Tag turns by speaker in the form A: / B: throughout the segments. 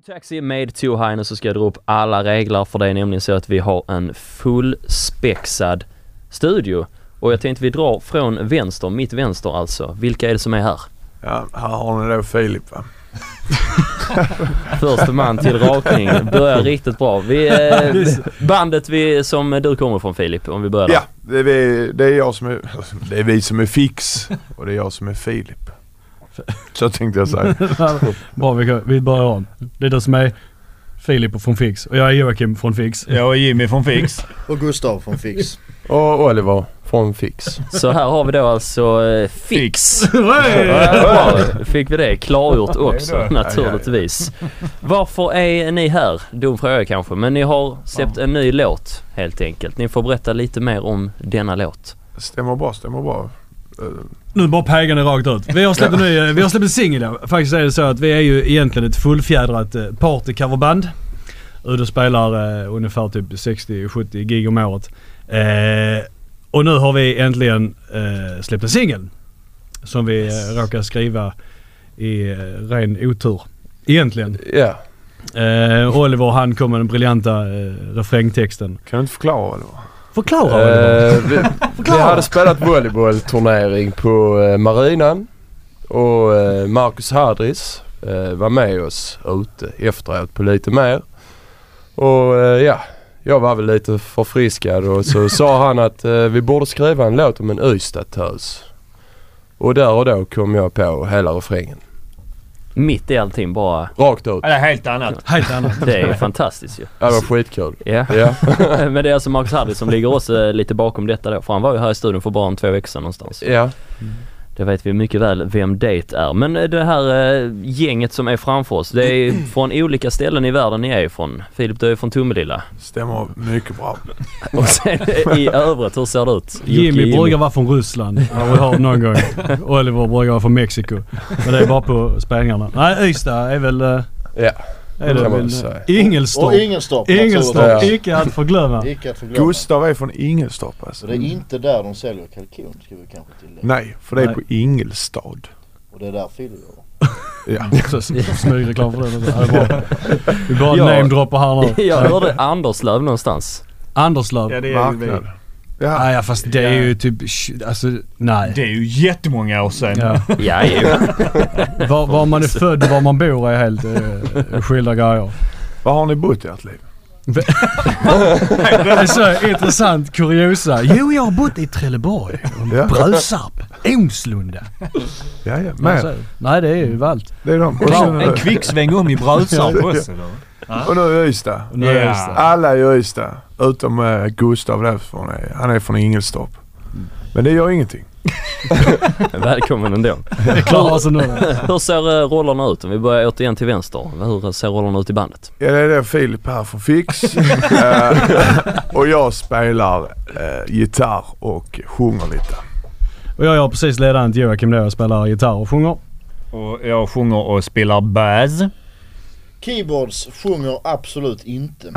A: Taxi made too high, så ska jag dra upp alla regler för det är nämligen så att vi har en fullspexad studio och jag tänkte vi drar från vänster, mitt vänster alltså. Vilka är det som är här?
B: Ja, här har ni då Filip, va?
A: Första man till rakning, börjar riktigt bra. Bandet som du kommer från, Filip, om vi börjar där.
B: Ja, det är jag som är, det är vi som är Fix och det är jag som är Filip. Så tänkte jag säga.
C: Bra, vi börjar om. Det är du som är Filip från Fix och jag är Joakim från Fix.
D: Jag är Jimmy från Fix.
E: Och Gustav från Fix.
F: Och Oliver från Fix.
A: Så här har vi då alltså Fix. Fick vi det klargjort också, naturligtvis. Varför är ni här? Dum fråga kanske, men ni har släppt en ny låt helt enkelt. Ni får berätta lite mer om denna låt.
B: Stämmer bra.
C: Nu bara pägar ni rakt ut. Vi har släppt en singel då. Faktiskt är det så att vi är ju egentligen ett fullfjädrat partycoverband. Ude spelar ungefär typ 60-70 gig om året. Och nu har vi äntligen släppt en singel som vi råkar skriva i ren otur. Egentligen.
F: Ja.
C: Oliver, han kom med den briljanta refrängtexten.
B: Kan du inte förklara, Oliver?
C: Förklara.
F: Vi hade spelat volleybollturnering på Marinan och Marcus Hadris var med oss ute efteråt på lite mer. Och jag var väl lite förfriskad och så sa han att vi borde skriva en låt om en Ystad-tös. Och där och då kom jag på hela refrängen.
A: Mitt i allting bara.
F: Rakt ut.
D: Eller helt annat.
A: Det är fantastiskt ju.
F: Det var skitkul.
A: Ja. Men det är alltså Marcus Hardy som ligger också lite bakom detta då. För han var ju här i studion för bara 2 veckor sedan någonstans.
F: Ja.
A: Det vet vi mycket väl vem det är. Men det här gänget som är framför oss, det är från olika ställen i världen ni är ifrån. Filip, du är från Tomelilla.
B: Stämmer mycket bra.
A: Och sen i övrigt, hur ser det ut?
C: Jimmy brukar vara från Ryssland. Har vi hört någon gång. Oliver brukar vara från Mexiko. Men det är bara på spängarna. Nej, Ystad är väl...
F: Ja.
C: Är det väl Ingelstorp.
E: Och Ingelstorp.
C: Ingelstorp, icke att förglömma.
B: Gustav är från Ingelstorp alltså.
E: Och det är inte där de säljer kalkon, ska vi kanske tillägga.
B: Nej, för det är på Ingelstad.
E: Och det är där Filip gör.
B: Ja.
C: Så smyg reklam för det. Vi bara namedroppar här nu.
A: Jag hörde Anderslöv någonstans.
C: Anderslöv?
D: Ja, det är ju vi.
B: Ja.
C: Ja, fast det är ju typ... Alltså, nej.
D: Det är ju jättemånga år sedan.
A: Ja, ju.
C: Var man är född och var man bor är helt skilda grejer.
B: Var har ni bott i ert liv?
C: Det är så intressant kuriosa. Jo, jag har bott i Trelleborg, Brösarp, Ånslunda.
B: Ja, men.
C: Nej, det är ju allt.
B: Det är de.
D: En kvicksväng om i Brösarp också då.
B: Och nu är Ystad. Alla är Ystad. Utom Gustav därifrån. Han är från Ingelstorp. Men det gör ingenting.
A: Välkommen ändå. Hur ser rollerna ut? Om vi börjar återigen till vänster. Hur ser rollerna ut i bandet?
B: Ja, det är det Filip här från Fix. Och jag spelar gitarr och sjunger lite.
C: Och jag är precis ledaren till Joakim då. Jag spelar gitarr och sjunger.
D: Och jag sjunger och spelar bass.
E: Keyboards sjunger absolut inte.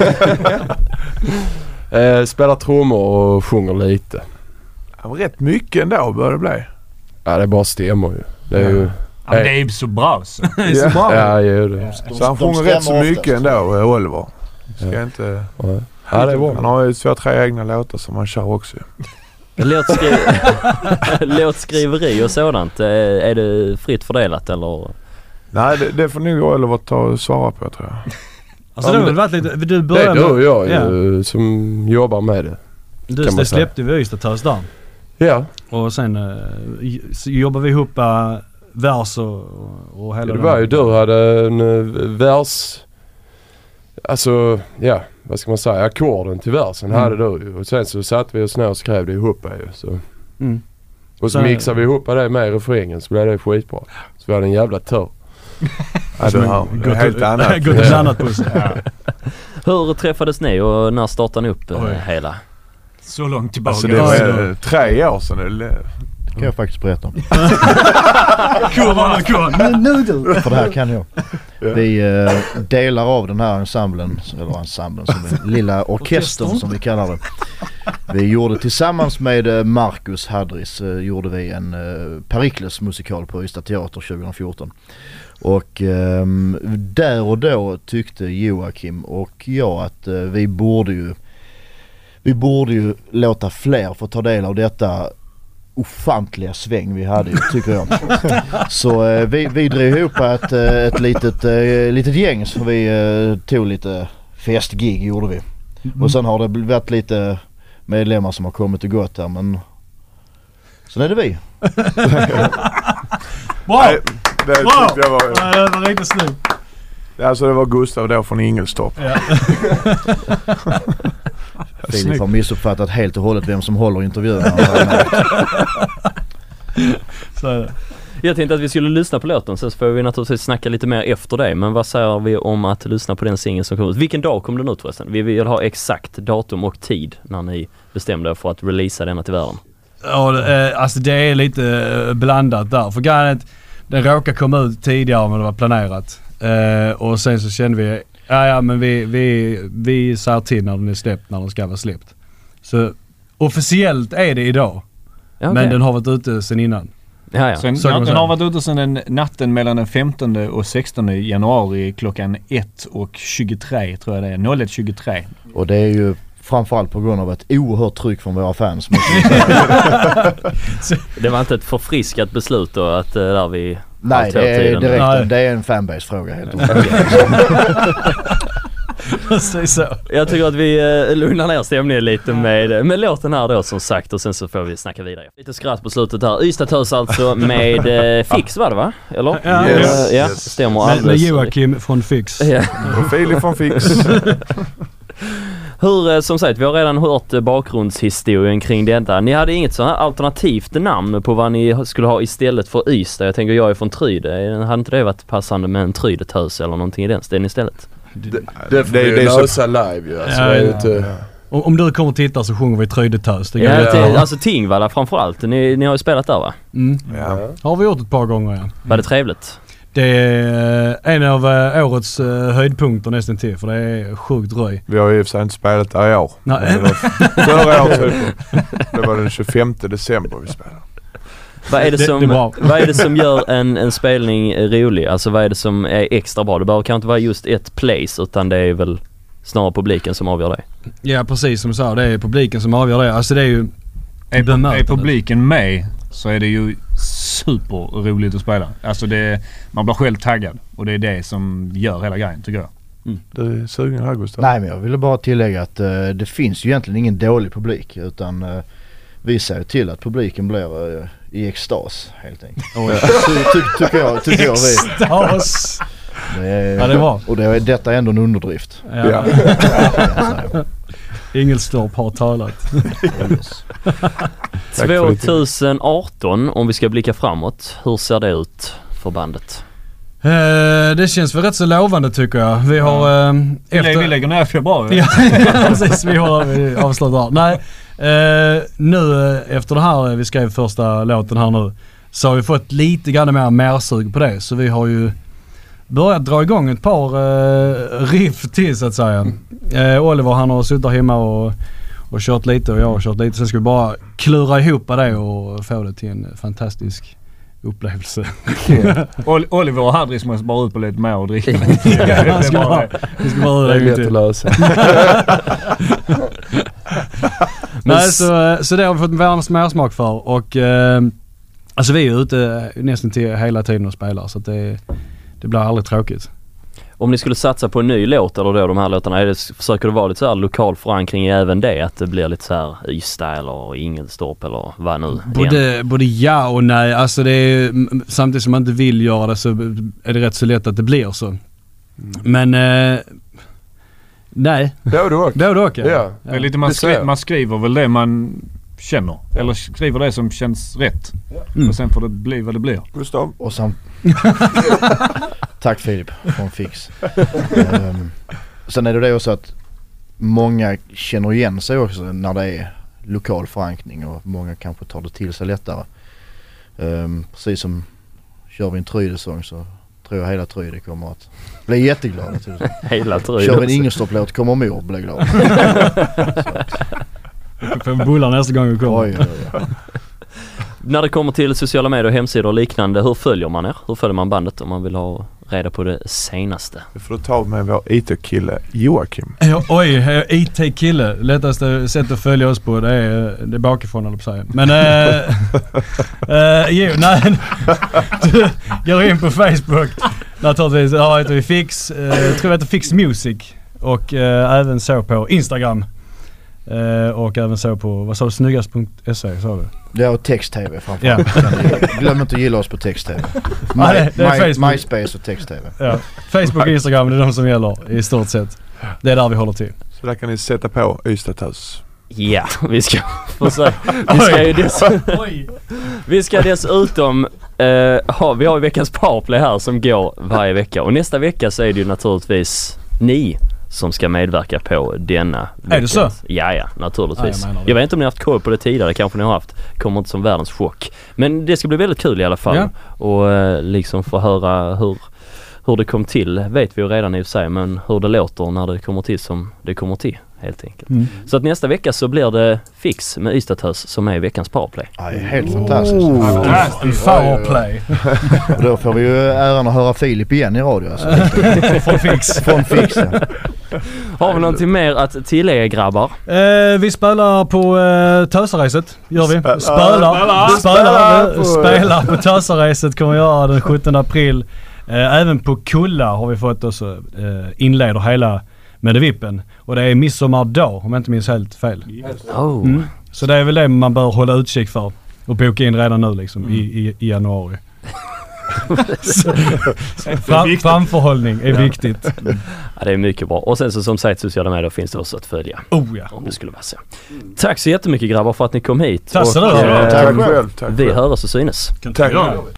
F: Spelar trummor och sjunger lite.
B: Ja, rätt mycket ändå börjar det bli.
F: Ja, det är bara stämmer ju. Det är ju...
D: Ja, men det är ju så bra så.
C: Det är så bra.
F: Ja, gör det.
B: Så han sjunger rätt så mycket ändå, Oliver. Ska inte...
F: Ja, det är bra.
B: Han har ju 2-3 egna låtar som han kör också.
A: Låtskriveri och sådant, är det fritt fördelat eller?
B: Nej, det får nog Oliver ta och svara på, tror jag.
C: Alltså det har väl varit lite... Du
F: det är du och jag som jobbar med det.
C: Det släppte vi just att ta oss där.
F: Ja.
C: Och sen jobbar vi ihop vers och hela...
F: Det var ju, du hade en vers... Alltså, ja, vad ska man säga? Ackorden till versen hade du ju. Och sen så satt vi och snö och skrev det ihop ju. Så. Och så mixade vi ihop det med refrängen så blev det skitbra. Så vi hade en jävla tur.
B: Det är helt annat.
C: Gått ett annat på sig.
A: Hur träffades ni och när startade ni upp hela?
D: Så långt tillbaka.
B: Alltså det var 3 år sedan.
E: Kan jag faktiskt berätta om.
C: Noodle.
E: För det här kan jag. Vi delar av den här ensemblen, som lilla orkestern som vi kallar det. Vi gjorde tillsammans med Marcus Hadris gjorde vi en Perikles musikal på Ystad Teater 2014. Och där och då tyckte Joakim och jag att vi borde ju låta fler få ta del av detta ofantliga sväng vi hade, tycker jag. Så vi drev ihop ett litet gäng, så vi tog lite festgig, gjorde vi. Och sen har det varit lite medlemmar som har kommit och gått här, men sen är det vi.
C: Wow!
B: Det tyckte jag var...
C: Det var riktigt snyggt.
B: Alltså det var Gustav då från Ingelstorp.
C: Ja.
E: Filip har missuppfattat helt och hållet vem som håller intervjun.
C: Så är det.
A: Jag tänkte att vi skulle lyssna på låten, sen så får vi naturligtvis snacka lite mer efter det. Men vad säger vi om att lyssna på den singeln som kom ut? Vilken dag kom den ut förresten? Vi vill ha exakt datum och tid när ni bestämde er för att releasa denna till världen.
C: Ja, alltså det är lite blandat där. För garnet, den råkade komma ut tidigare än det var planerat. Och sen så kände vi, men vi säger till när den är släppt, när den ska vara släppt. Så officiellt är det idag. Okay. Men den har varit ute sen innan.
A: Ja.
D: Den har varit ute sedan natten mellan den 15 och 16 januari klockan 1:23 tror jag det är. 01:23.
E: Och det är ju framförallt på grund av ett oerhört tryck från våra fans.
A: Det var inte ett förfriskat beslut då att där vi...
E: Nej, det är direkt. Det är en fanbase-fråga helt
A: så. Jag tycker att vi lugnar ner stämningen lite med låten här då, som sagt, och sen så får vi snacka vidare. Lite skratt på slutet här. Ystad Tös alltså med Fix, var det va? Eller? Ja, stämmer alldeles.
C: Med Joakim från Fix.
B: Ja. Och Filip från Fix.
A: Hur, som sagt, vi har redan hört bakgrundshistorien kring detta. Ni hade inget så här alternativt namn på vad ni skulle ha istället för Ystad. Jag tänker, jag är från Tryde. Hade inte det varit passande med en Trydetös eller någonting i den ställen istället?
F: Det får vi lösa live ju. Alltså,
C: Om du kommer och tittar så sjunger vi Trydetös.
A: Alltså Tingvalla framförallt. Ni har ju spelat där va?
C: Ja. Har vi gjort ett par gånger, ja.
A: Var det trevligt?
C: Det är en av årets höjdpunkter nästan till, för det är sjukt röj.
B: Vi har ju i och för sig inte spelat där i år.
C: Nej.
B: Förra året det var den 25 december vi spelade.
A: Vad är det som gör en spelning rolig? Alltså vad är det som är extra bra? Det behöver kanske inte vara just ett place, utan det är väl snarare publiken som avgör det.
C: Ja, precis som du sa, det är publiken som avgör det. Alltså det är ju...
D: Är publiken med så är det ju superroligt att spela. Alltså man blir själv taggad, och det är det som gör hela grejen, tycker jag.
B: Du är sugen här, Gustav?
E: Nej, men jag ville bara tillägga att det finns ju egentligen ingen dålig publik, utan vi ser till att publiken blir i extas helt enkelt. Tycker jag
C: Extas!
E: Ja, det var. Och detta är ändå en underdrift.
C: Ja. Ingelstorp har talat.
A: 2018, om vi ska blicka framåt, hur ser det ut för bandet?
C: Det känns väl rätt så lovande, tycker jag. Vi har
D: vi lägger ner februari.
C: Ja, precis. Vi avslutar. Nej, nu efter det här vi skrev första låten här nu, så har vi fått lite grann mer sug på det. Så vi har ju börjat dra igång ett par riff till, så att säga. Oliver, han har suttit hemma och kört lite, och jag har kört lite. Sen ska vi bara klura ihop det och få det till en fantastisk upplevelse.
D: Oliver och Hadris måste bara ut på lite mer och dricka.
C: Det ska bara
F: lätt att lösa.
C: Nej, så det har vi fått världens mersmak för, och alltså vi är ute nästan till hela tiden och spelar, så att det blir aldrig tråkigt.
A: Om ni skulle satsa på en ny låt, eller då de här låtarna, försöker det vara lite så här lokal förankring i även det? Att det blir lite så här Ystad eller Ingelstorp eller vad nu?
C: Både ja och nej. Alltså det är, samtidigt som man inte vill göra det, så är det rätt så lätt att det blir så. Men nej.
F: Då åker.
D: Ja. Det är lite man skriver väl det man känner. Eller skriver det som känns rätt. Och sen får det bli vad det blir.
B: Gustav.
E: Och sen... Tack Filip från Fix. Sen är det också att många känner igen sig också när det är lokal förankring, och många kanske tar det till sig lättare. Precis som kör vi en Tryde-sång så tror jag hela Tryde kommer att bli jätteglad.
A: Hela Tryde.
E: Kör vi en Ingelstop-låt kommer mor bli glad.
C: Får bullar nästa gång vi kommer.
E: Oj.
A: När det kommer till sociala medier och hemsidor och liknande, hur följer man er? Hur följer man bandet om man vill ha reda på det senaste?
B: Vi får ta med vår IT-kille Joakim.
C: IT-kille. Lättaste sätt att följa oss på det är bakifrån, eller på säga. Men du går in på Facebook. Naturligtvis heter vi Fix. Tror vi heter Fix Music. Och även så på Instagram. Och även så på, vad sa du, snyggast.se sa du?
E: Det är text-tv framförallt. Glöm inte att gilla oss på text-tv.
C: Det är
E: MySpace och text-tv.
C: Ja. Facebook och Instagram, det är de som gäller i stort sett. Det är där vi håller till.
B: Så där kan ni sätta på Ystadhus.
A: Ja, vi ska dessutom vi har ju veckans powerplay här som går varje vecka. Och nästa vecka så är det ju naturligtvis ni som ska medverka på denna veckan.
C: Är det så?
A: Ja, naturligtvis.
C: Ja,
A: jag vet inte om ni har haft koll på det tidigare, kanske ni har haft. Kommer inte som världens chock. Men det ska bli väldigt kul i alla fall. Ja. Och liksom få höra hur det kom till. Vet vi ju redan i och för sig, men hur det låter när det kommer till som det kommer till, helt enkelt. Så att nästa vecka så blir det Fix med Ystadhus som är veckans powerplay.
E: Ja, helt fantastiskt.
C: Powerplay.
E: Och då får vi ju äran att höra Filip igen i radio. Alltså. Från Fix. Ja.
A: Har vi någonting mer att tillägga, grabbar?
C: Vi spelar på Tösaracet, gör vi. Spelar på Tösaracet kommer vi göra den 17 april. Även på Kulla har vi fått oss inleder hela med vippen. Och det är midsommardag, om jag inte minns helt fel. Så det är väl det man bör hålla utkik för. Och boka in redan nu liksom, i januari. Framförhållning är viktigt.
A: Ja, det är mycket bra. Och sen så som sagt, sociala medier finns det också att följa. Om det skulle vara så. Tack så jättemycket, grabbar, för att ni kom hit.
C: Tack
B: själv.
A: Vi hörs och synes.
B: Tack.